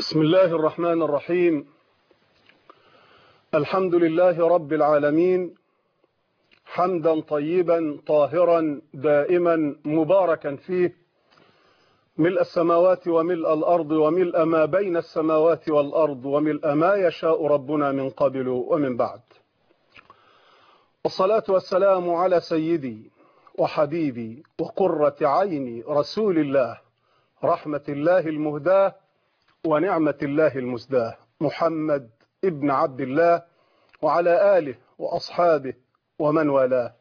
بسم الله الرحمن الرحيم. الحمد لله رب العالمين، حمدا طيبا طاهرا دائما مباركا فيه، ملء السماوات وملء الأرض وملء ما بين السماوات والأرض وملء ما يشاء ربنا من قبل ومن بعد. والصلاة والسلام على سيدي وحبيبي وقرة عيني رسول الله، رحمة الله المهداة ونعمة الله المسداة، محمد ابن عبد الله وعلى آله وأصحابه ومن والاه.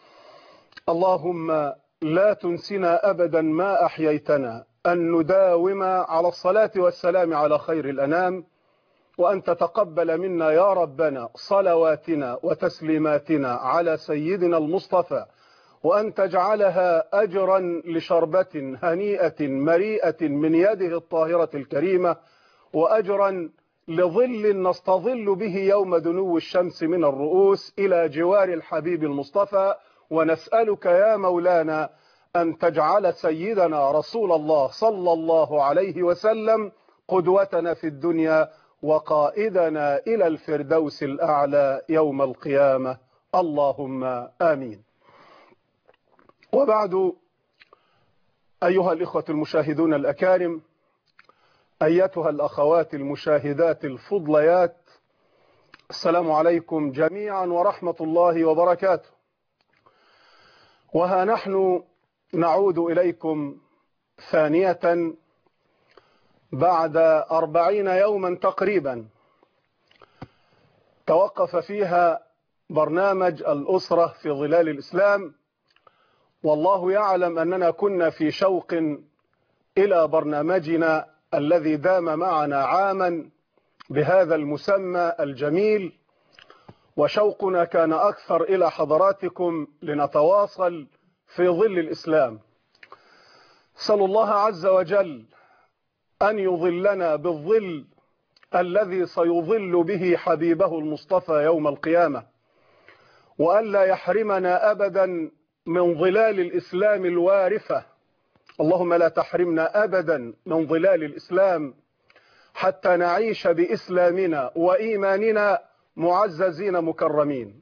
اللهم لا تنسنا أبدا ما أحييتنا أن نداوم على الصلاة والسلام على خير الأنام، وأن تتقبل منا يا ربنا صلواتنا وتسليماتنا على سيدنا المصطفى، وأن تجعلها أجرا لشربة هنيئة مريئة من يده الطاهرة الكريمة، وأجرا لظل نستظل به يوم دنو الشمس من الرؤوس إلى جوار الحبيب المصطفى. ونسألك يا مولانا أن تجعل سيدنا رسول الله صلى الله عليه وسلم قدوتنا في الدنيا وقائدنا إلى الفردوس الأعلى يوم القيامة، اللهم آمين. وبعد، أيها الإخوة المشاهدون الأكارم، أيتها الأخوات المشاهدات الفضليات، السلام عليكم جميعا ورحمة الله وبركاته. وها نحن نعود إليكم ثانية بعد 40 يوما تقريبا توقف فيها برنامج الأسرة في ظلال الإسلام، والله يعلم أننا كنا في شوق إلى برنامجنا الذي دام معنا عاما بهذا المسمى الجميل، وشوقنا كان أكثر إلى حضراتكم لنتواصل في ظل الإسلام. أسأل الله عز وجل أن يظلنا بالظل الذي سيظل به حبيبه المصطفى يوم القيامة، وألا يحرمنا أبدا من ظلال الإسلام الوارفة. اللهم لا تحرمنا أبدا من ظلال الإسلام حتى نعيش بإسلامنا وإيماننا معززين مكرمين.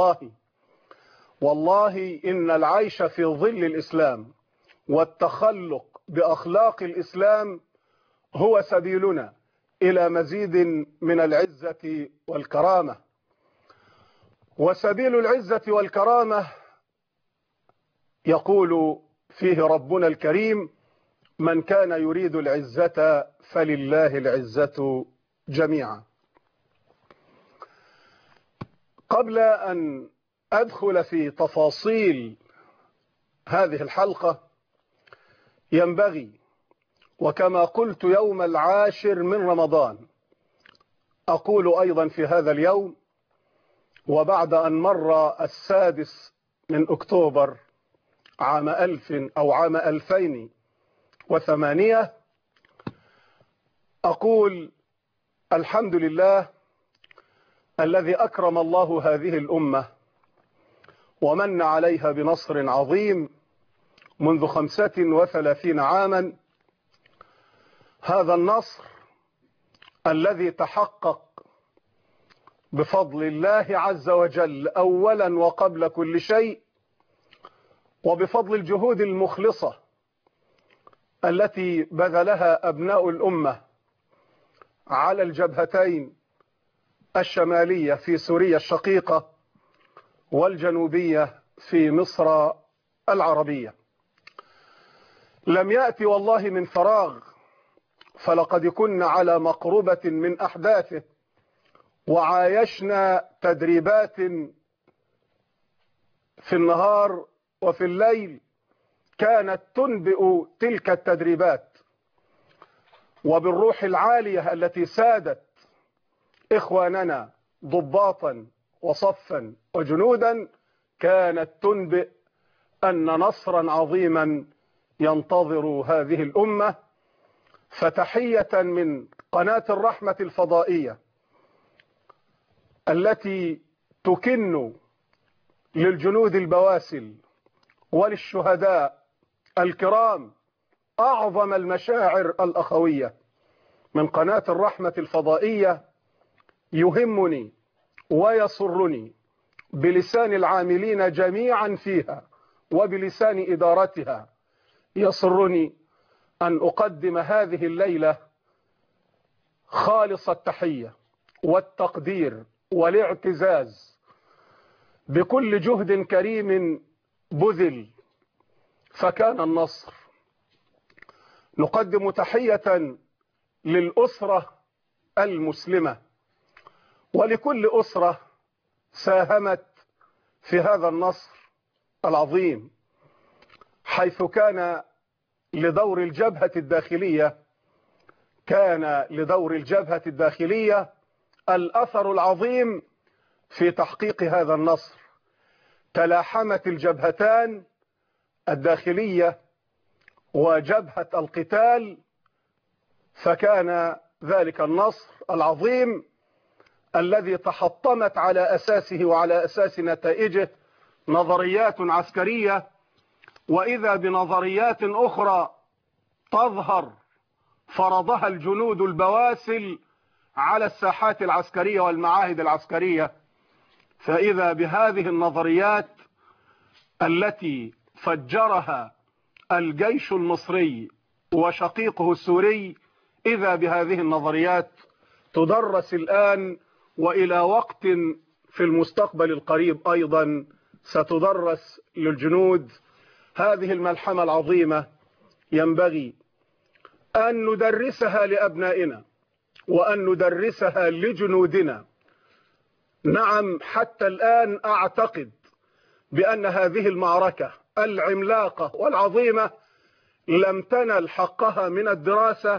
والله إن العيش في ظل الإسلام والتخلق بأخلاق الإسلام هو سبيلنا إلى مزيد من العزة والكرامة. وسبيل العزة والكرامة يقول فيه ربنا الكريم: من كان يريد العزة فلله العزة جميعا. قبل أن أدخل في تفاصيل هذه الحلقة، ينبغي، وكما قلت يوم 10 من رمضان أقول أيضا في هذا اليوم، وبعد أن مر 6 من أكتوبر عام 1000 أو عام 2008، أقول الحمد لله الذي أكرم الله هذه الأمة ومن عليها بنصر عظيم منذ 35 عاما. هذا النصر الذي تحقق بفضل الله عز وجل أولا وقبل كل شيء، وبفضل الجهود المخلصة التي بذلها أبناء الأمة على الجبهتين الشمالية في سوريا الشقيقة والجنوبية في مصر العربية. لم يأتي والله من فراغ، فلقد كنا على مقربة من أحداثه، وعايشنا تدريبات في النهار وفي الليل كانت تنبئ تلك التدريبات، وبالروح العالية التي سادت إخواننا ضباطا وصفا وجنودا كانت تنبئ أن نصرا عظيما ينتظر هذه الأمة. فتحية من قناة الرحمة الفضائية التي تكن للجنود البواسل وللشهداء الكرام أعظم المشاعر الأخوية، من قناة الرحمة الفضائية يهمني ويسرني بلسان العاملين جميعا فيها وبلسان إدارتها، يسرني أن أقدم هذه الليلة خالص التحية والتقدير والاعتزاز بكل جهد كريم بذل فكان النصر. نقدم تحية للأسرة المسلمة ولكل أسرة ساهمت في هذا النصر العظيم، حيث كان لدور الجبهة الداخلية الأثر العظيم في تحقيق هذا النصر. تلاحمت الجبهتان الداخلية وجبهة القتال، فكان ذلك النصر العظيم الذي تحطمت على أساسه وعلى أساس نتائجه نظريات عسكرية، وإذا بنظريات أخرى تظهر فرضها الجنود البواسل على الساحات العسكرية والمعاهد العسكرية. فإذا بهذه النظريات التي فجرها الجيش المصري وشقيقه السوري، إذا بهذه النظريات تدرس الآن، وإلى وقت في المستقبل القريب أيضا ستدرس للجنود. هذه الملحمة العظيمة ينبغي أن ندرسها لأبنائنا وأن ندرسها لجنودنا. نعم، حتى الآن أعتقد بأن هذه المعركة العملاقة والعظيمة لم تنل حقها من الدراسة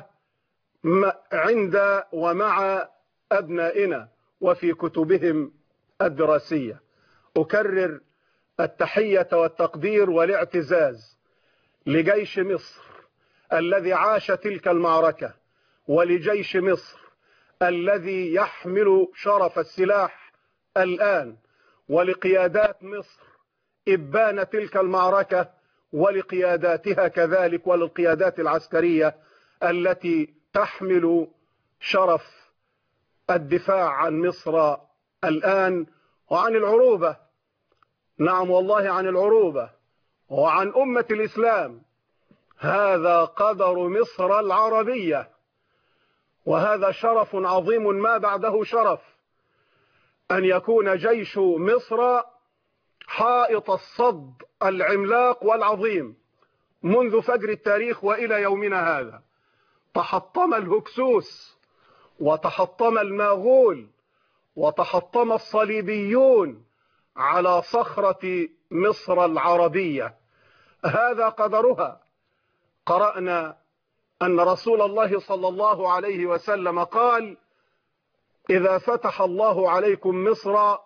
عند ومع أبنائنا وفي كتبهم الدراسية. أكرر التحية والتقدير والاعتزاز لجيش مصر الذي عاش تلك المعركة، ولجيش مصر الذي يحمل شرف السلاح الآن، ولقيادات مصر إبان تلك المعركة، ولقياداتها كذلك، وللقيادات العسكرية التي تحمل شرف الدفاع عن مصر الآن وعن العروبة. نعم والله، عن العروبة وعن أمة الإسلام. هذا قدر مصر العربية، وهذا شرف عظيم ما بعده شرف أن يكون جيش مصر حائط الصد العملاق والعظيم منذ فجر التاريخ وإلى يومنا هذا. تحطم الهكسوس وتحطم الماغول وتحطم الصليبيون على صخرة مصر العربية. هذا قدرها. قرأنا أن رسول الله صلى الله عليه وسلم قال: إذا فتح الله عليكم مصر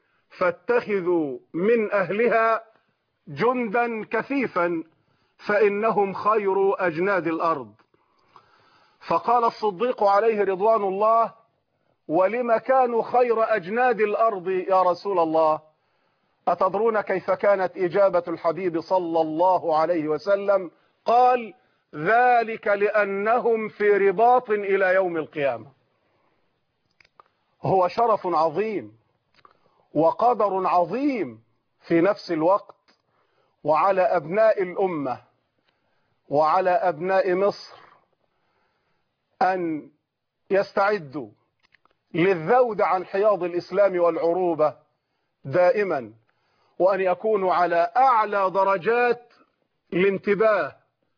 فاتخذوا من أهلها جندا كثيفا فإنهم خير أجناد الأرض. فقال الصديق عليه رضوان الله: ولم كانوا خير أجناد الأرض يا رسول الله؟ أتدرون كيف كانت إجابة الحبيب صلى الله عليه وسلم؟ قال: ذلك لأنهم في رباط إلى يوم القيامة. هو شرف عظيم وقدر عظيم في نفس الوقت، وعلى أبناء الأمة وعلى أبناء مصر أن يستعدوا للذود عن حياض الإسلام والعروبة دائما، وأن يكونوا على أعلى درجات الانتباه.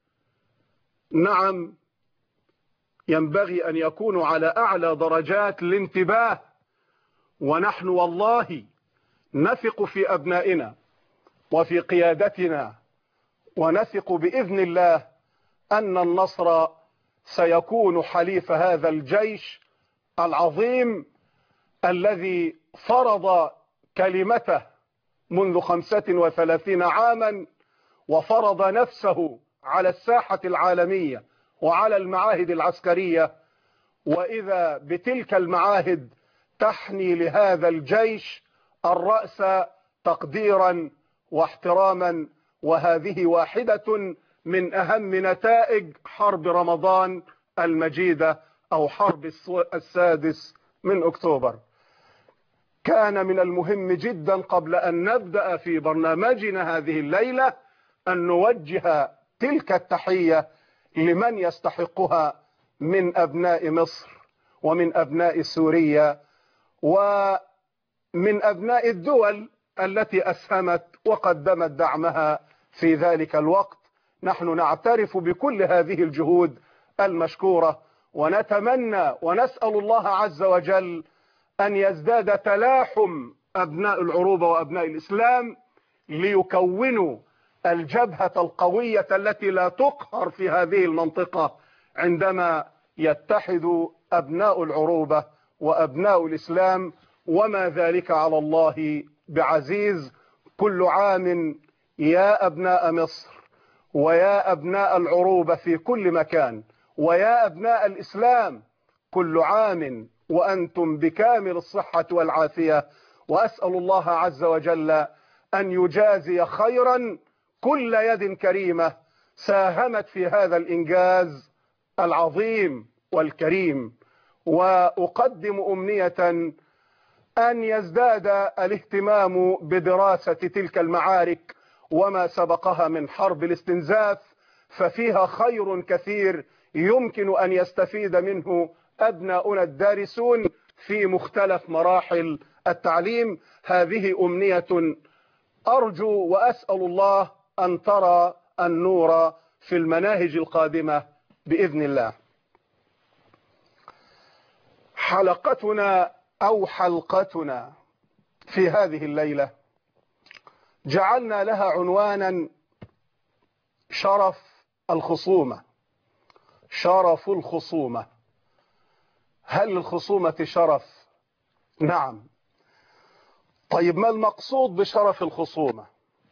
نعم، ينبغي أن يكونوا على أعلى درجات الانتباه، ونحن والله نثق في أبنائنا وفي قيادتنا، ونثق بإذن الله أن النصر سيكون حليف هذا الجيش العظيم الذي فرض كلمته منذ 35 عاما، وفرض نفسه على الساحة العالمية وعلى المعاهد العسكرية. وإذا بتلك المعاهد تحني لهذا الجيش الرأس تقديرا واحتراما. وهذه واحدة من أهم نتائج حرب رمضان المجيدة أو حرب 6 أكتوبر. كان من المهم جدا قبل أن نبدأ في برنامجنا هذه الليلة أن نوجه تلك التحية لمن يستحقها من أبناء مصر ومن أبناء سوريا ومن أبناء الدول التي أسهمت وقدمت دعمها في ذلك الوقت. نحن نعترف بكل هذه الجهود المشكورة، ونتمنى ونسأل الله عز وجل أن يزداد تلاحم أبناء العروبة وأبناء الإسلام ليكونوا الجبهة القوية التي لا تقهر في هذه المنطقة عندما يتحد أبناء العروبة وأبناء الإسلام، وما ذلك على الله بعزيز. كل عام يا أبناء مصر ويا أبناء العروبة في كل مكان ويا أبناء الإسلام، كل عام وأنتم بكامل الصحة والعافية، وأسأل الله عز وجل أن يجازي خيرا كل يد كريمة ساهمت في هذا الإنجاز العظيم والكريم. وأقدم أمنية أن يزداد الاهتمام بدراسة تلك المعارك وما سبقها من حرب الاستنزاف، ففيها خير كثير يمكن أن يستفيد منه أبناؤنا الدارسون في مختلف مراحل التعليم. هذه أمنية أرجو وأسأل الله أن ترى النور في المناهج القادمة بإذن الله. حلقتنا أو حلقتنا في هذه الليلة جعلنا لها عنوانا شرف الخصومة. شرف الخصومة، هل للخصومة شرف؟ نعم. طيب ما المقصود بشرف الخصومة؟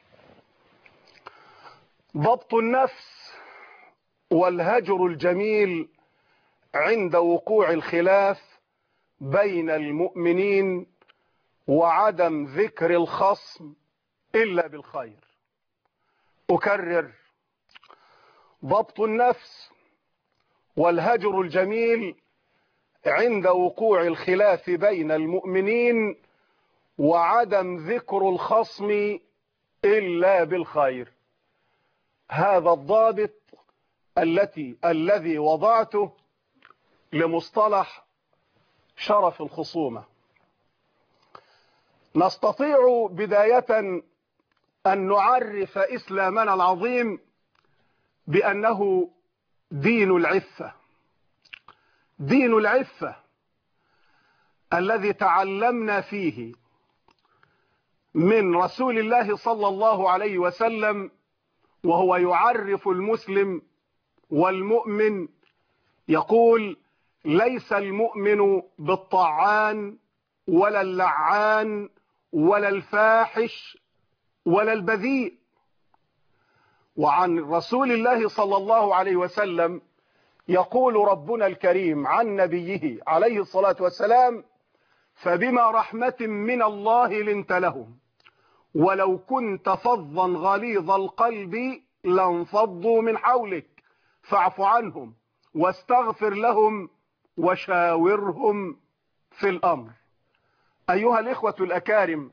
ضبط النفس والهجر الجميل عند وقوع الخلاف بين المؤمنين، وعدم ذكر الخصم إلا بالخير. أكرر: ضبط النفس والهجر الجميل عند وقوع الخلاف بين المؤمنين، وعدم ذكر الخصم إلا بالخير. هذا الضابط الذي وضعته لمصطلح شرف الخصومة. نستطيع بداية أن نعرف إسلامنا العظيم بأنه دين العفة. دين العفة الذي تعلمنا فيه من رسول الله صلى الله عليه وسلم وهو يعرف المسلم والمؤمن، يقول: ليس المؤمن بالطعان ولا اللعان ولا الفاحش ولا البذيء. وعن رسول الله صلى الله عليه وسلم يقول ربنا الكريم عن نبيه عليه الصلاة والسلام: فبما رحمة من الله لنت لهم ولو كنت فظا غليظ القلب لانفضوا من حولك فاعف عنهم واستغفر لهم وشاورهم في الأمر. أيها الإخوة الأكارم،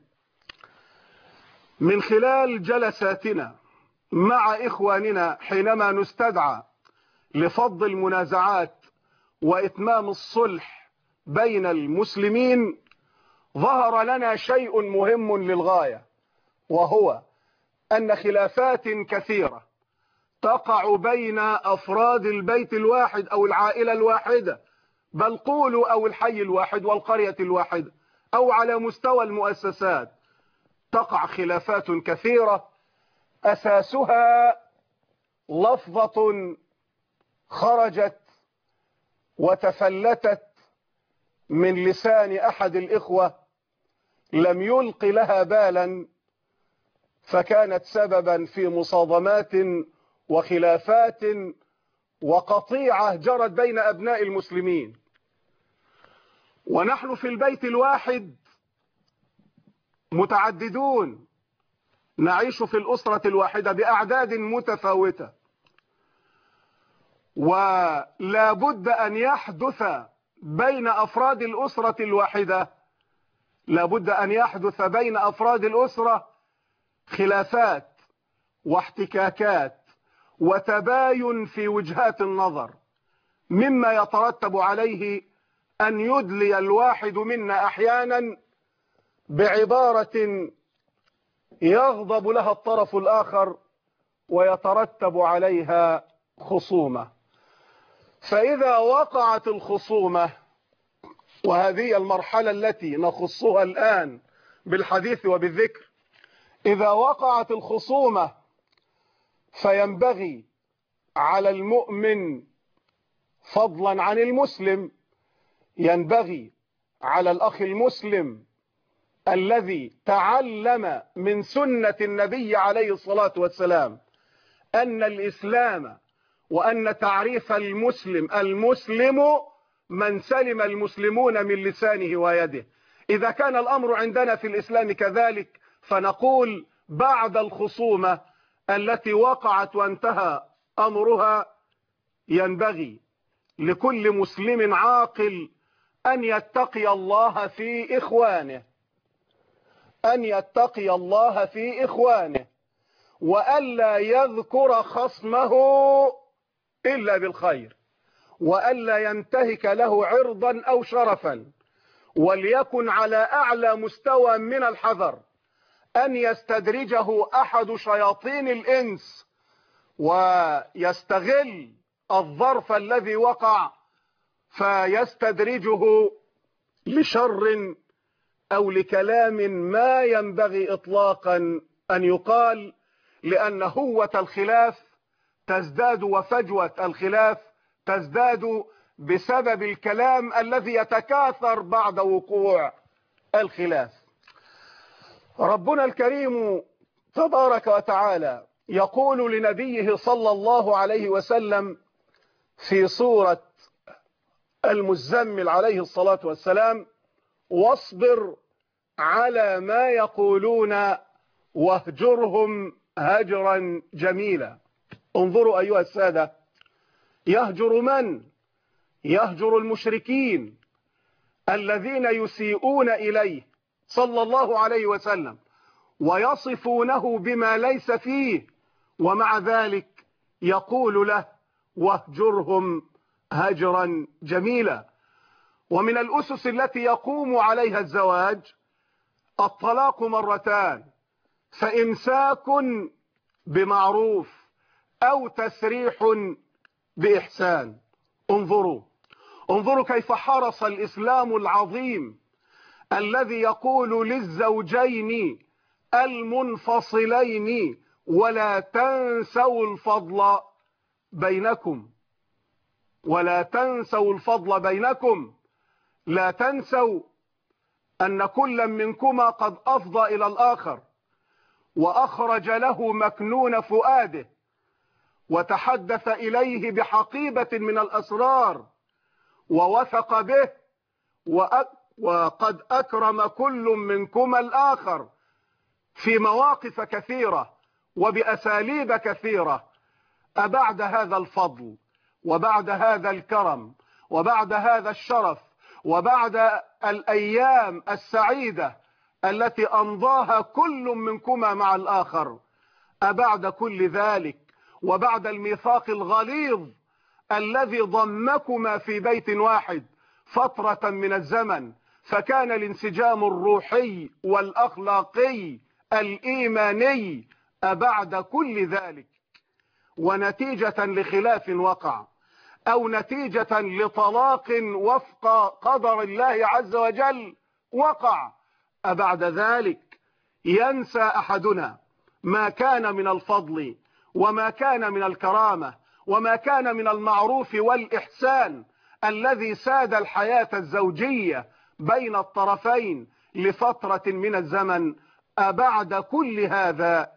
من خلال جلساتنا مع إخواننا حينما نستدعى لفض المنازعات وإتمام الصلح بين المسلمين، ظهر لنا شيء مهم للغاية، وهو أن خلافات كثيرة تقع بين أفراد البيت الواحد أو العائلة الواحدة، بل قولوا أو الحي الواحد والقرية الواحدة، أو على مستوى المؤسسات، تقع خلافات كثيرة أساسها لفظة خرجت وتفلتت من لسان أحد الإخوة لم يلق لها بالا، فكانت سببا في مصادمات وخلافات وقطيعة جرت بين أبناء المسلمين. ونحن في البيت الواحد متعددون، نعيش في الأسرة الواحدة بأعداد متفاوتة، ولا بد أن يحدث بين أفراد الأسرة الواحدة، لا بد أن يحدث بين أفراد الأسرة خلافات واحتكاكات وتباين في وجهات النظر، مما يترتب عليه أن يدلي الواحد منا أحيانا بعبارة يغضب لها الطرف الآخر ويترتب عليها خصومة. فإذا وقعت الخصومة، وهذه المرحلة التي نخصها الآن بالحديث وبالذكر، إذا وقعت الخصومة فينبغي على المؤمن فضلا عن المسلم، ينبغي على الأخ المسلم الذي تعلم من سنة النبي عليه الصلاة والسلام أن الإسلام وأن تعريف المسلم من سلم المسلمون من لسانه ويده. إذا كان الأمر عندنا في الإسلام كذلك، فنقول بعد الخصومة التي وقعت وانتهى أمرها ينبغي لكل مسلم عاقل أن يتقي الله في إخوانه، أن يتقي الله في إخوانه، وألا يذكر خصمه إلا بالخير، وألا ينتهك له عرضا أو شرفا، وليكن على أعلى مستوى من الحذر أن يستدرجه أحد شياطين الإنس ويستغل الظرف الذي وقع فيستدرجه لشر أو لكلام ما ينبغي إطلاقا أن يقال، لأن هوة الخلاف تزداد وفجوة الخلاف تزداد بسبب الكلام الذي يتكاثر بعد وقوع الخلاف. ربنا الكريم تبارك وتعالى يقول لنبيه صلى الله عليه وسلم في سورة المزمل عليه الصلاة والسلام: واصبر على ما يقولون واهجرهم هجرا جميلا. انظروا أيها السادة، يهجر من؟ يهجر المشركين الذين يسيئون إليه صلى الله عليه وسلم ويصفونه بما ليس فيه، ومع ذلك يقول له واهجرهم هجرا جميلا. ومن الأسس التي يقوم عليها الزواج الطلاق مرتان، فإمساك بمعروف أو تسريح بإحسان. انظروا كيف حرص الإسلام العظيم الذي يقول للزوجين المنفصلين: ولا تنسوا الفضل بينكم، ولا تنسوا الفضل بينكم. لا تنسوا أن كل منكما قد أفضى إلى الآخر وأخرج له مكنون فؤاده وتحدث إليه بحقيبة من الأسرار ووثق به، وقد أكرم كل منكما الآخر في مواقف كثيرة وبأساليب كثيرة. أبعد هذا الفضل وبعد هذا الكرم وبعد هذا الشرف وبعد الأيام السعيدة التي أمضاها كل منكما مع الآخر، أبعد كل ذلك وبعد الميثاق الغليظ الذي ضمكما في بيت واحد فترة من الزمن، فكان الانسجام الروحي والأخلاقي الإيماني، أبعد كل ذلك ونتيجة لخلاف وقع أو نتيجة لطلاق وفق قدر الله عز وجل وقع، أبعد ذلك ينسى أحدنا ما كان من الفضل وما كان من الكرامة وما كان من المعروف والإحسان الذي ساد الحياة الزوجية بين الطرفين لفترة من الزمن. أبعد كل هذا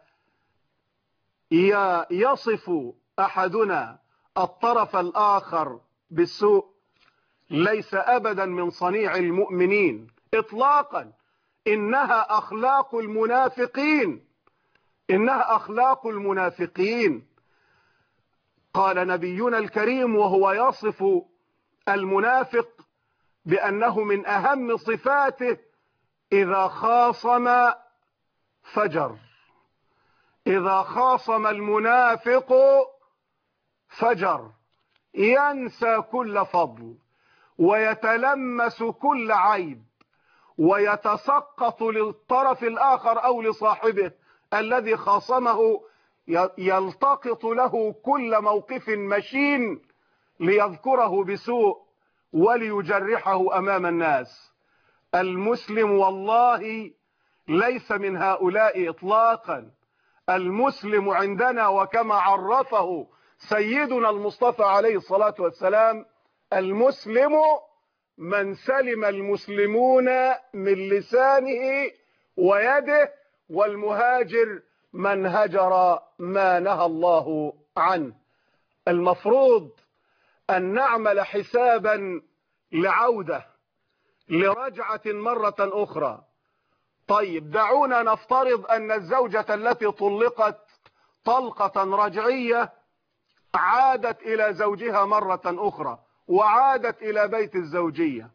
يصف أحدنا الطرف الآخر بالسوء، ليس أبدا من صنيع المؤمنين إطلاقا. إنها أخلاق المنافقين، إنها أخلاق المنافقين. قال نبينا الكريم وهو يصف المنافق بأنه من أهم صفاته إذا خاصم فجر. إذا خاصم المنافق فجر، ينسى كل فضل ويتلمس كل عيب ويتسقط للطرف الآخر أو لصاحبه الذي خاصمه، يلتقط له كل موقف مشين ليذكره بسوء وليجرحه أمام الناس. المسلم والله ليس من هؤلاء إطلاقا. المسلم عندنا وكما عرفه سيدنا المصطفى عليه الصلاة والسلام: المسلم من سلم المسلمون من لسانه ويده، والمهاجر من هجر ما نهى الله عنه. المفروض أن نعمل حسابا لعودة لرجعة مرة أخرى. طيب، دعونا نفترض أن الزوجة التي طلقت طلقة رجعية عادت إلى زوجها مرة أخرى وعادت إلى بيت الزوجية.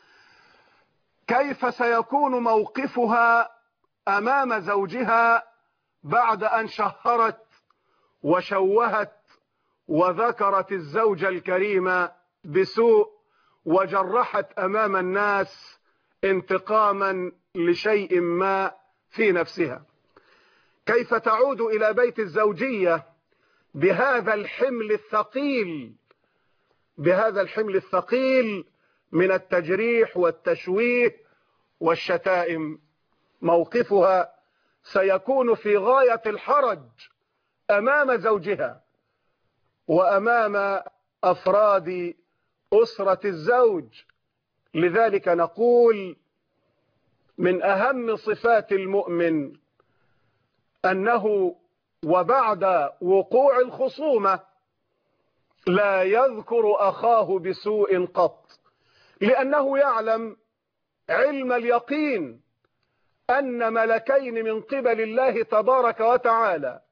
كيف سيكون موقفها أمام زوجها بعد أن شهرت وشوهت وذكرت الزوج الكريم بسوء وجرحت أمام الناس انتقاما لشيء ما في نفسها؟ كيف تعود إلى بيت الزوجية بهذا الحمل الثقيل، بهذا الحمل الثقيل من التجريح والتشويه والشتائم؟ موقفها سيكون في غاية الحرج أمام زوجها وأمام أفراد أسرة الزوج. لذلك نقول من أهم صفات المؤمن أنه وبعد وقوع الخصومة لا يذكر أخاه بسوء قط، لأنه يعلم علم اليقين أن ملكين من قبل الله تبارك وتعالى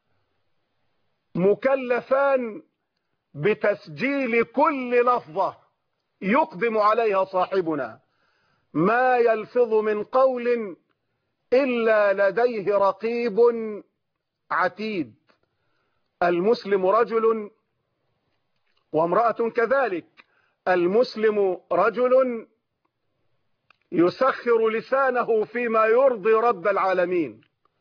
مكلفان بتسجيل كل لفظة يقدم عليها صاحبنا، ما يلفظ من قول إلا لديه رقيب عتيد. المسلم رجل وامرأة كذلك. المسلم رجل يسخر لسانه فيما يرضي رب العالمين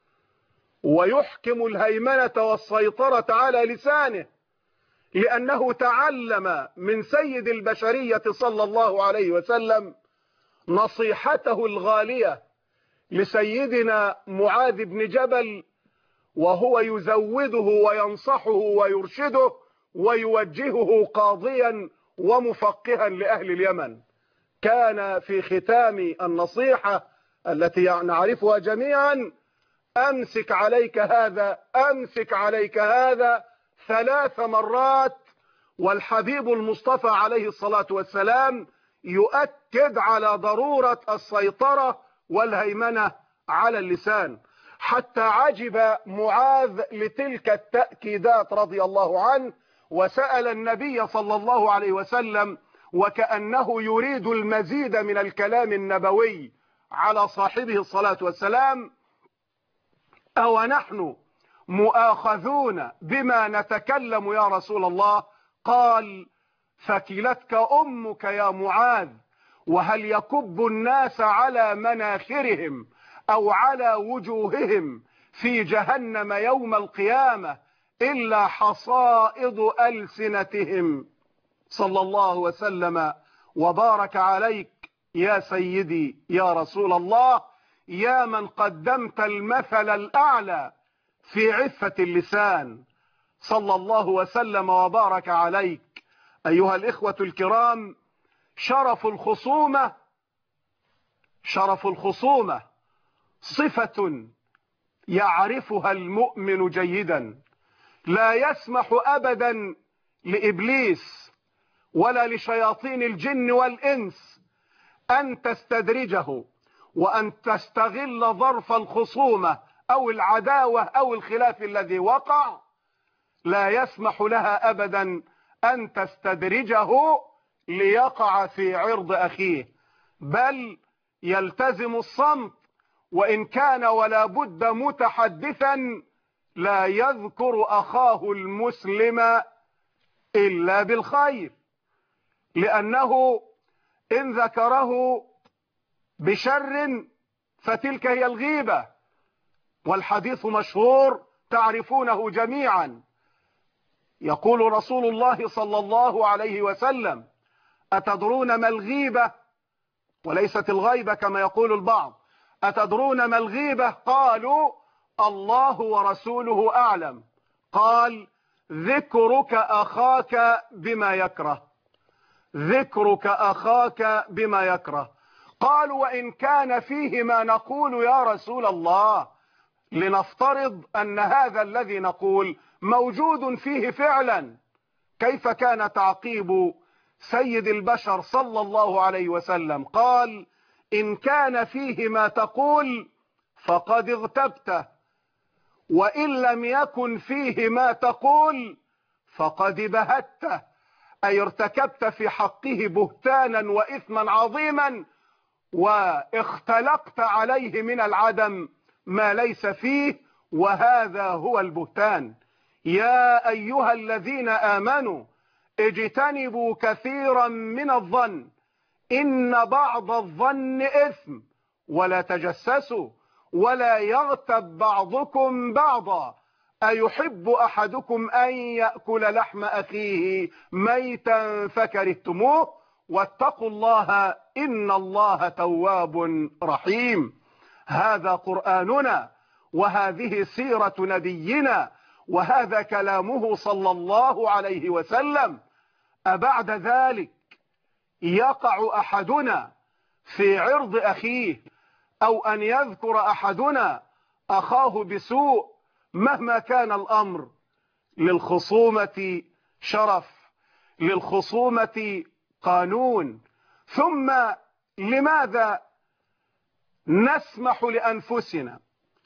ويحكم الهيمنة والسيطرة على لسانه، لأنه تعلم من سيد البشرية صلى الله عليه وسلم نصيحته الغالية لسيدنا معاذ بن جبل وهو يزوده وينصحه ويرشده ويوجهه قاضيا ومفقها لأهل اليمن. كان في ختام النصيحة التي نعرفها جميعا: أمسك عليك هذا، أمسك عليك هذا 3 مرات. والحبيب المصطفى عليه الصلاة والسلام يؤكد على ضرورة السيطرة والهيمنة على اللسان، حتى عجب معاذ لتلك التأكيدات رضي الله عنه، وسأل النبي صلى الله عليه وسلم وكأنه يريد المزيد من الكلام النبوي على صاحبه الصلاة والسلام: أو نحن مؤاخذون بما نتكلم يا رسول الله؟ قال: ثكلتك أمك يا معاذ، وهل يكب الناس على مناخرهم أو على وجوههم في جهنم يوم القيامة إلا حصائد ألسنتهم؟ صلى الله وسلم وبارك عليك يا سيدي يا رسول الله، يا من قدمت المثل الأعلى في عفة اللسان. صلى الله وسلم وبارك عليك. أيها الإخوة الكرام، شرف الخصومة صفة يعرفها المؤمن جيدا. لا يسمح أبدا لإبليس ولا لشياطين الجن والإنس أن تستدرجه وأن تستغل ظرف الخصومة أو العداوة أو الخلاف الذي وقع لا يسمح لها أبدا أن تستدرجه ليقع في عرض أخيه، بل يلتزم الصمت، وإن كان ولا بد متحدثا لا يذكر أخاه المسلم إلا بالخير، لأنه إن ذكره بشر فتلك هي الغيبة، والحديث مشهور تعرفونه جميعا. يقول رسول الله صلى الله عليه وسلم: أتدرون ما الغيبة؟ وليست الغيبة كما يقول البعض. أتدرون ما الغيبة؟ قالوا: الله ورسوله أعلم. قال: ذكرك أخاك بما يكره. ذكرك أخاك بما يكره. قالوا: وإن كان فيه ما نقول يا رسول الله، لنفترض أن هذا الذي نقول موجود فيه فعلا، كيف كان تعقيب سيد البشر صلى الله عليه وسلم؟ قال: إن كان فيه ما تقول فقد اغتبته، وإن لم يكن فيه ما تقول فقد بهته، أي ارتكبت في حقه بهتانا وإثما عظيما، واختلقت عليه من العدم ما ليس فيه، وهذا هو البهتان. يا أيها الذين آمنوا اجتنبوا كثيرا من الظن إن بعض الظن إثم، ولا تجسسوا ولا يغتب بعضكم بعضا، أيحب أحدكم أن يأكل لحم أخيه ميتا فكرهتموه، واتقوا الله إن الله تواب رحيم. هذا قرآننا، وهذه سيرة نبينا، وهذا كلامه صلى الله عليه وسلم. أبعد ذلك يقع أحدنا في عرض أخيه، أو أن يذكر أحدنا أخاه بسوء مهما كان الأمر؟ للخصومة شرف، للخصومة قانون. ثم لماذا نسمح لأنفسنا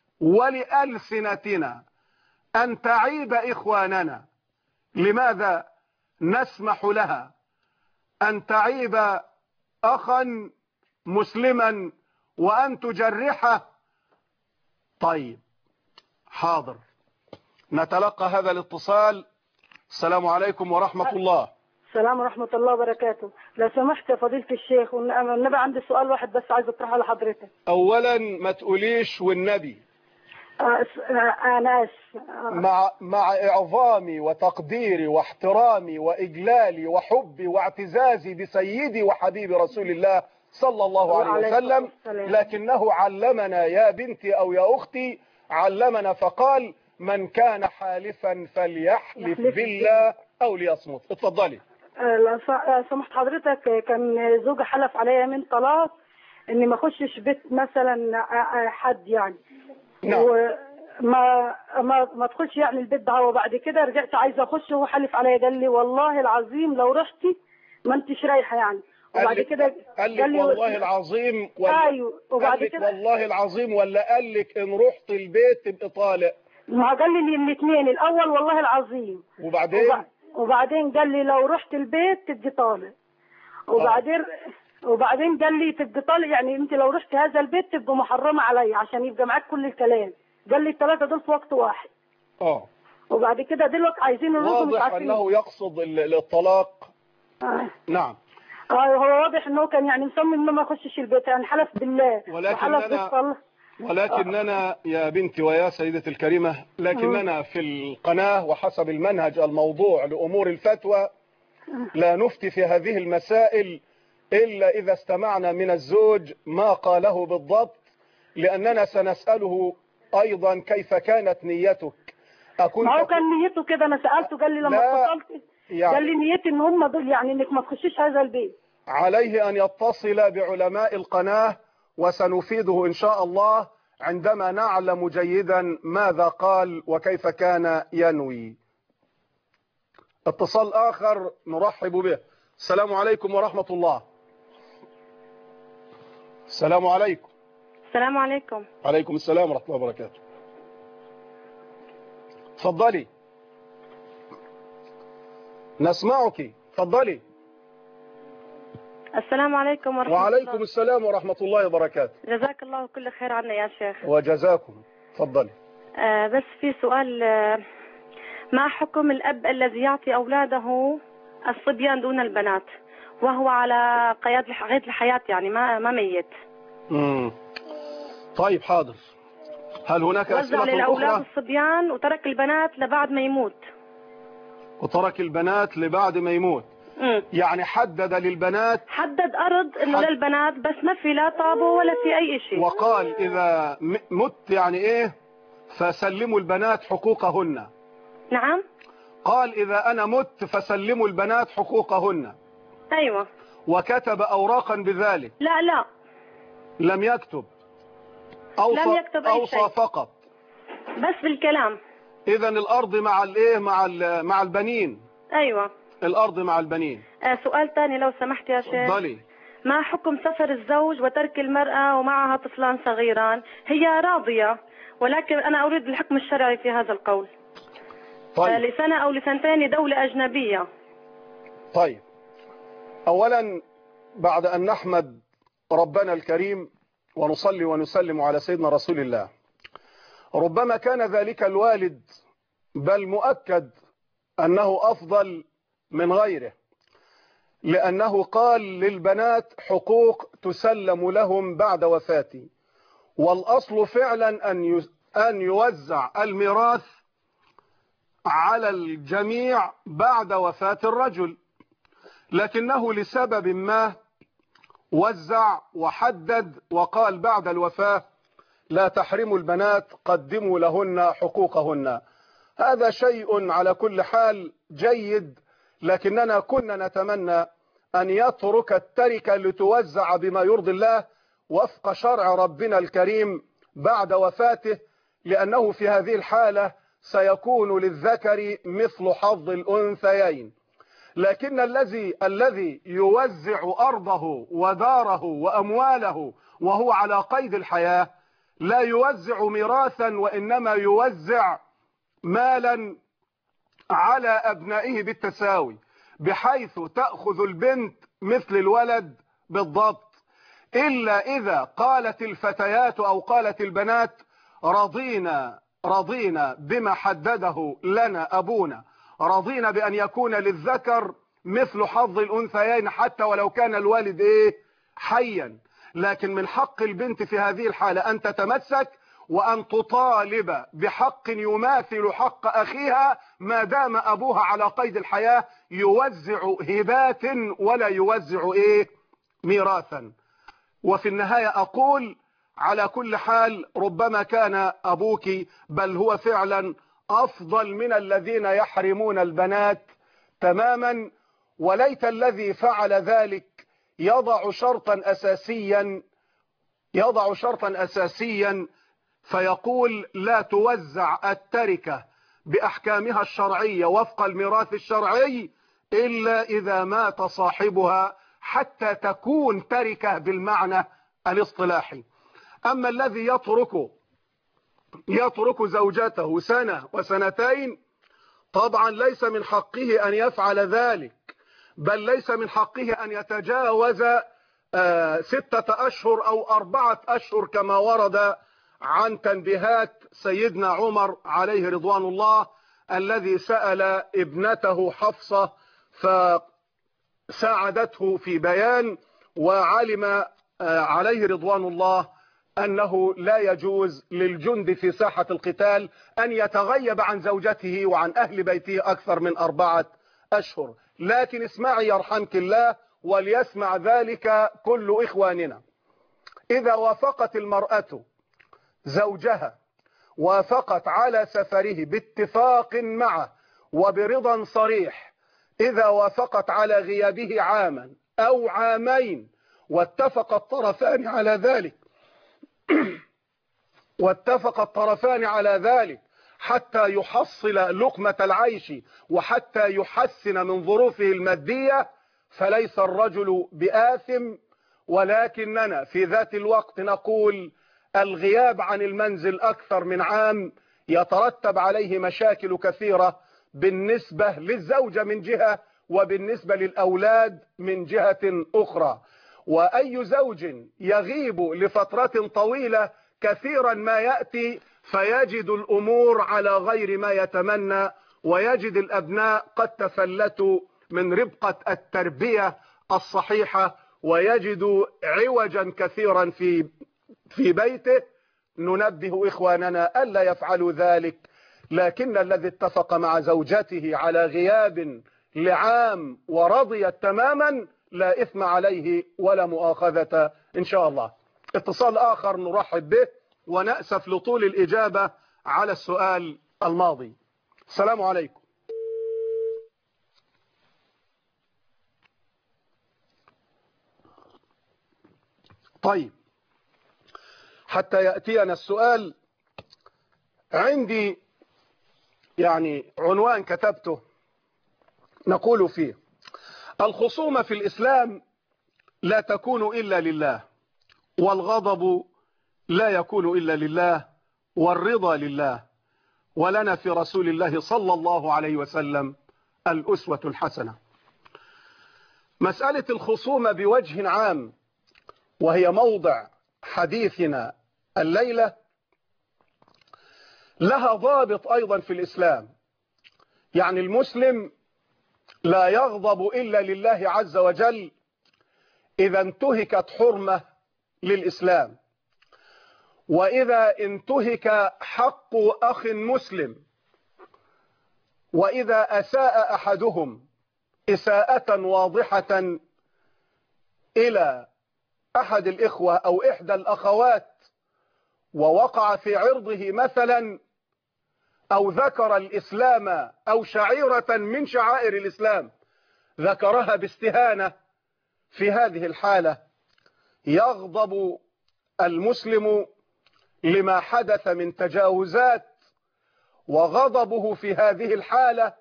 ولألسنتنا أن تعيب إخواننا؟ لماذا نسمح لها أن تعيب أخا مسلما وأن تجرحه؟ طيب، حاضر، نتلقى هذا الاتصال. السلام عليكم ورحمة الله. السلام ورحمة الله وبركاته. لو سمحت يا فضيلة الشيخ، والنبي عندي سؤال واحد بس عايز اطرحه لحضرتك. أولا ما تقوليش والنبي. أنا آسف. مع إعظامي وتقديري واحترامي وإجلالي وحبي واعتزازي بسيدي وحبيبي رسول الله صلى الله عليه وسلم، لكنه علمنا يا بنتي أو يا أختي، علمنا فقال: من كان حالفا فليحلف بالله أو ليصمت. اتفضلي. لو سمحت حضرتك، كان زوجي حلف عليا من طلاق اني ما اخشش بيت مثلا حد يعني. نعم. ما تخش يعني البيت ده، وبعد كده رجعت عايزه اخش وهو حلف عليا، قال لي والله العظيم لو رحتي ما انتش رايحه يعني. وبعد كده قال لي والله العظيم ايوه، وبعد كده والله العظيم، ولا قال لك ان رحت البيت تبقى طالق؟ ما قال لي الاثنين، الاول والله العظيم، وبعدين قال لي لو رحت البيت تبقي طالق، وبعدين قال لي تبقي طالق يعني انت لو رحت هذا البيت تبقى محرمه عليا عشان يبقى معاك كل الكلام. قال لي الثلاثه دول في وقت واحد. وبعد كده دلوقتي عايزين الرجل مش عارفين. واضح انه يقصد الطلاق. نعم. هو واضح انه كان يعني مصمم انه ما يخشش البيت، يعني حلف بالله وحلف بالله. ولكننا يا بنتي ويا سيدتي الكريمة، لكننا في القناة وحسب المنهج الموضوع لأمور الفتوى لا نفتي في هذه المسائل إلا إذا استمعنا من الزوج ما قاله بالضبط، لأننا سنسأله أيضا كيف كانت نيتك. ما هو كان نيته كده، أنا سألته قال لي لما اتصلت يعني قال لي نيتي إن هم دول يعني إنك ما تخشيش هذا البيت. عليه أن يتصل بعلماء القناة وسنفيده إن شاء الله عندما نعلم جيدا ماذا قال وكيف كان ينوي. اتصال آخر نرحب به. السلام عليكم ورحمة الله. السلام عليكم. السلام عليكم. عليكم السلام ورحمة الله وبركاته. اتفضلي. نسمعك، تفضلي. السلام عليكم ورحمة الله. وعليكم السلام ورحمة الله وبركاته. جزاك الله كل خير عنا يا شيخ. وجزاكم. تفضلي. بس في سؤال، ما حكم الأب الذي يعطي أولاده الصبيان دون البنات وهو على قيد الحياة، يعني ما ميت؟ طيب حاضر. هل هناك أسئلة وزع للأولاد الصبيان وترك البنات لبعد ما يموت. وترك البنات لبعد ما يموت. يعني حدد للبنات، حدد أرض إنه للبنات بس، ما في لا طابو ولا في أي شيء. وقال إذا مت يعني إيه، فسلموا البنات حقوقهن. نعم. قال إذا أنا مت فسلموا البنات حقوقهن. أيوة. وكتب أوراقا بذلك؟ لا لم يكتب. أوصى فقط بس بالكلام. إذا الأرض مع الإيه، مع البنين. أيوة، الأرض مع البنين. سؤال ثاني لو سمحت يا شيخ. اتفضلي. ما حكم سفر الزوج وترك المرأة ومعها طفلان صغيران؟ هي راضية، ولكن أنا أريد الحكم الشرعي في هذا القول. طيب. لسنة أو لسنتين دولة أجنبية. طيب، أولا بعد أن نحمد ربنا الكريم ونصلي ونسلم على سيدنا رسول الله، ربما كان ذلك الوالد، بل مؤكد أنه أفضل من غيره، لأنه قال للبنات حقوق تسلم لهم بعد وفاتي، والأصل فعلا أن يوزع الميراث على الجميع بعد وفاة الرجل، لكنه لسبب ما وزع وحدد وقال بعد الوفاة لا تحرموا البنات، قدموا لهن حقوقهن. هذا شيء على كل حال جيد، لكننا كنا نتمنى أن يترك التركة لتوزع بما يرضي الله وفق شرع ربنا الكريم بعد وفاته، لأنه في هذه الحالة سيكون للذكر مثل حظ الأنثيين. لكن الذي يوزع أرضه وداره وأمواله وهو على قيد الحياة لا يوزع ميراثا، وإنما يوزع مالا على أبنائه بالتساوي، بحيث تأخذ البنت مثل الولد بالضبط، إلا إذا قالت الفتيات أو قالت البنات رضينا بما حدده لنا أبونا، رضينا بأن يكون للذكر مثل حظ الأنثيين حتى ولو كان الوالد حيا. لكن من حق البنت في هذه الحالة أن تتمسك وأن تطالب بحق يماثل حق أخيها ما دام أبوها على قيد الحياة، يوزع هبات ولا يوزع ميراثا. وفي النهاية أقول على كل حال ربما كان أبوك، بل هو فعلا أفضل من الذين يحرمون البنات تماما، وليت الذي فعل ذلك يضع شرطا أساسيا فيقول لا توزع التركة بأحكامها الشرعية وفق الميراث الشرعي إلا إذا مات صاحبها، حتى تكون تركة بالمعنى الاصطلاحي. أما الذي يترك زوجته سنة وسنتين، طبعا ليس من حقه أن يفعل ذلك، بل ليس من حقه أن يتجاوز 6 أشهر أو 4 أشهر كما ورد عن تنبيهات سيدنا عمر عليه رضوان الله، الذي سأل ابنته حفصة فساعدته في بيان، وعلم عليه رضوان الله أنه لا يجوز للجند في ساحة القتال أن يتغيب عن زوجته وعن أهل بيته أكثر من 4 أشهر. لكن اسمعي يرحمك الله، وليسمع ذلك كل إخواننا، إذا وافقت المرأة زوجها، وافقت على سفره باتفاق معه وبرضا صريح، إذا وافقت على غيابه عاما أو عامين واتفق الطرفان على ذلك حتى يحصل لقمة العيش وحتى يحسن من ظروفه المادية، فليس الرجل بآثم. ولكننا في ذات الوقت نقول الغياب عن المنزل أكثر من عام يترتب عليه مشاكل كثيرة بالنسبة للزوجة من جهة وبالنسبة للأولاد من جهة أخرى. وأي زوج يغيب لفترة طويلة كثيرا ما يأتي فيجد الأمور على غير ما يتمنى، ويجد الأبناء قد تفلتوا من ربقة التربية الصحيحة، ويجد عوجا كثيرا في بيته. ننبه إخواننا ألا يفعلوا ذلك، لكن الذي اتفق مع زوجته على غياب لعام ورضيت تماما لا إثم عليه ولا مؤاخذة إن شاء الله. اتصال آخر نرحب به ونأسف لطول الإجابة على السؤال الماضي. السلام عليكم. طيب، حتى يأتينا السؤال عندي يعني عنوان كتبته نقول فيه: الخصومة في الإسلام لا تكون إلا لله، والغضب لا يكون إلا لله، والرضا لله، ولنا في رسول الله صلى الله عليه وسلم الأسوة الحسنة. مسألة الخصومة بوجه عام، وهي موضع حديثنا الليلة، لها ضابط أيضا في الإسلام. يعني المسلم لا يغضب إلا لله عز وجل إذا انتهكت حرمة للإسلام، وإذا انتهك حق أخ مسلم، وإذا أساء أحدهم إساءة واضحة إلى أحد الإخوة أو إحدى الأخوات ووقع في عرضه مثلا، أو ذكر الإسلام أو شعيرة من شعائر الإسلام ذكرها باستهانة، في هذه الحالة يغضب المسلم لما حدث من تجاوزات، وغضبه في هذه الحالة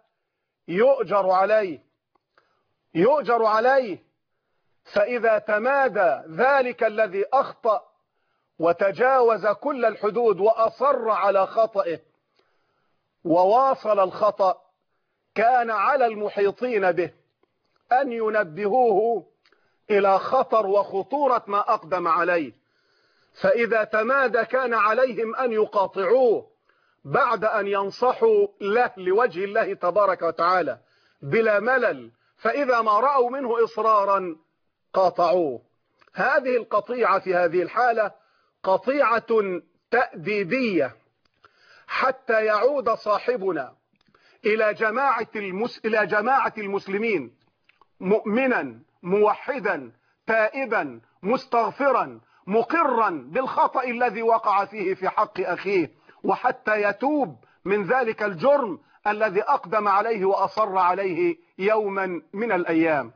يؤجر عليه. فإذا تمادى ذلك الذي أخطأ وتجاوز كل الحدود وأصر على خطئه وواصل الخطأ، كان على المحيطين به أن ينبهوه إلى خطر وخطورة ما أقدم عليه. فإذا تمادى كان عليهم أن يقاطعوه بعد أن ينصحوا له لوجه الله تبارك وتعالى بلا ملل، فإذا ما رأوا منه إصرارا قاطعوه. هذه القطيعة في هذه الحالة قطيعة تأديبية حتى يعود صاحبنا إلى جماعة المسلمين مؤمنا موحدا تائبا مستغفرا مقرا بالخطأ الذي وقع فيه في حق أخيه، وحتى يتوب من ذلك الجرم الذي أقدم عليه وأصر عليه يوما من الأيام.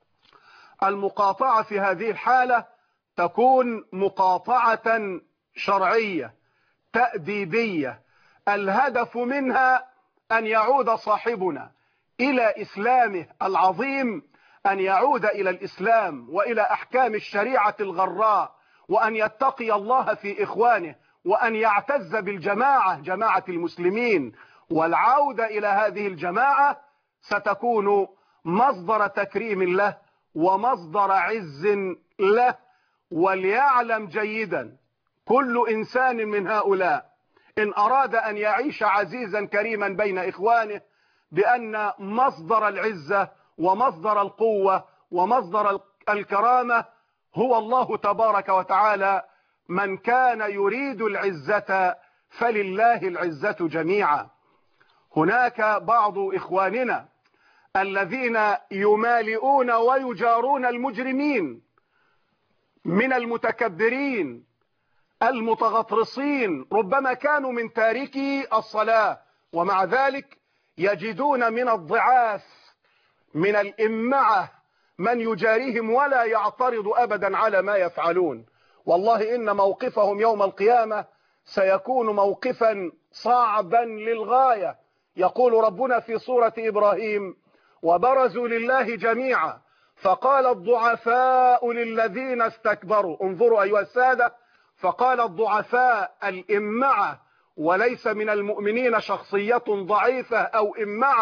المقاطعة في هذه الحالة تكون مقاطعة شرعية تأديبية، الهدف منها أن يعود صاحبنا إلى إسلامه العظيم، أن يعود إلى الإسلام وإلى أحكام الشريعة الغراء، وأن يتقي الله في إخوانه، وأن يعتز بالجماعة، جماعة المسلمين. والعودة إلى هذه الجماعة ستكون مصدر تكريم له ومصدر عز له. وليعلم جيدا كل إنسان من هؤلاء إن أراد أن يعيش عزيزا كريما بين إخوانه بأن مصدر العزة ومصدر القوة ومصدر الكرامة هو الله تبارك وتعالى. من كان يريد العزة فلله العزة جميعا. هناك بعض إخواننا الذين يمالئون ويجارون المجرمين من المتكبرين المتغطرسين، ربما كانوا من تاركي الصلاة، ومع ذلك يجدون من الضعاف من الإمعة من يجاريهم ولا يعترض أبدا على ما يفعلون. والله إن موقفهم يوم القيامة سيكون موقفا صعبا للغاية. يقول ربنا في سورة إبراهيم: وبرزوا لله جميعا فقال الضعفاء للذين استكبروا. انظروا أيها السادة، فقال الضعفاء الإمعة، وليس من المؤمنين شخصية ضعيفة أو إمعة،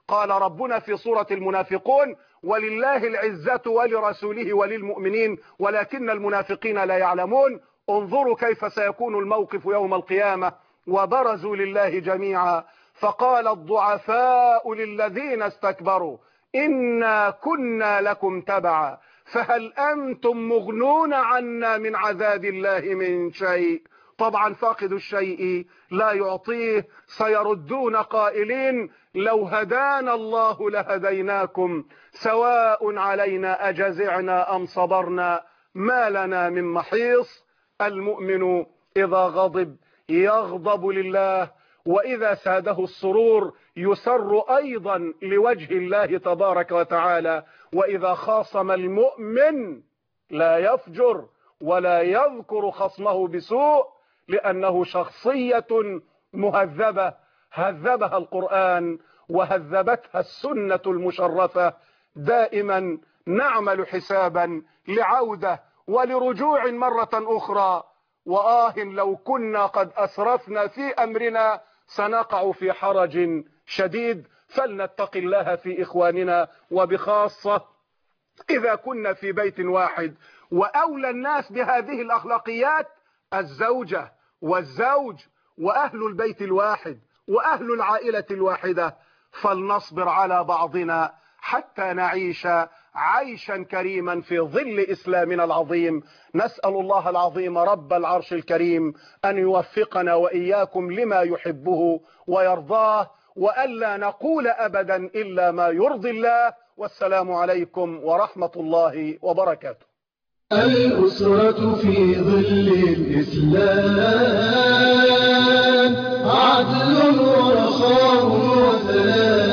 قال ربنا في سورة المنافقون ولله العزة ولرسوله وللمؤمنين ولكن المنافقين لا يعلمون. انظروا كيف سيكون الموقف يوم القيامة. وبرزوا لله جميعا فقال الضعفاء للذين استكبروا إنا كنا لكم تبعا فهل أنتم مغنون عنا من عذاب الله من شيء. طبعا فاقد الشيء لا يعطيه. سيردون قائلين لو هدانا الله لهديناكم سواء علينا أجزعنا أم صبرنا ما لنا من محيص. المؤمن إذا غضب يغضب لله، وإذا ساده السرور يسر أيضا لوجه الله تبارك وتعالى. وإذا خاصم المؤمن لا يفجر ولا يذكر خصمه بسوء، لأنه شخصية مهذبة هذبها القرآن وهذبتها السنة المشرفة. دائما نعمل حسابا لعودة ولرجوع مرة أخرى. لو كنا قد أسرفنا في أمرنا سنقع في حرج شديد. فلنتق الله في إخواننا، وبخاصة إذا كنا في بيت واحد. وأولى الناس بهذه الأخلاقيات الزوجة والزوج وأهل البيت الواحد وأهل العائلة الواحدة. فلنصبر على بعضنا حتى نعيش عيشا كريما في ظل إسلامنا العظيم. نسأل الله العظيم رب العرش الكريم أن يوفقنا وإياكم لما يحبه ويرضاه، وألا نقول أبدا إلا ما يرضي الله. والسلام عليكم ورحمة الله وبركاته. الأسرة في ظل الإسلام عدل ورخاء وسلام.